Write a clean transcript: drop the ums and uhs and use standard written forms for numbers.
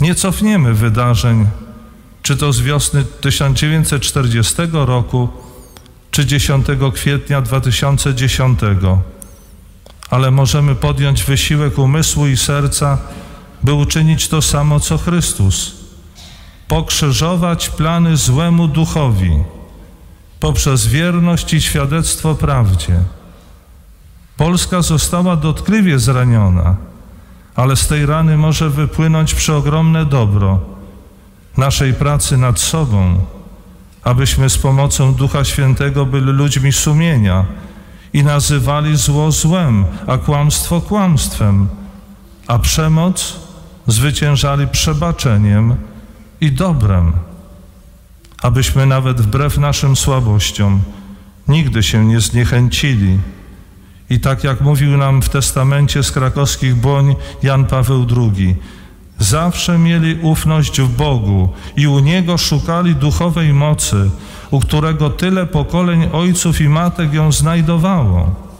Nie cofniemy wydarzeń, czy to z wiosny 1940 roku, czy 10 kwietnia 2010, ale możemy podjąć wysiłek umysłu i serca, by uczynić to samo, co Chrystus. Pokrzyżować plany złemu duchowi poprzez wierność i świadectwo prawdzie. Polska została dotkliwie zraniona, ale z tej rany może wypłynąć przeogromne dobro naszej pracy nad sobą, abyśmy z pomocą Ducha Świętego byli ludźmi sumienia i nazywali zło złem, a kłamstwo kłamstwem, a przemoc zwyciężali przebaczeniem i dobrem, abyśmy nawet wbrew naszym słabościom nigdy się nie zniechęcili. I tak jak mówił nam w testamencie z krakowskich Błoń Jan Paweł II, zawsze mieli ufność w Bogu i u Niego szukali duchowej mocy, u którego tyle pokoleń ojców i matek ją znajdowało.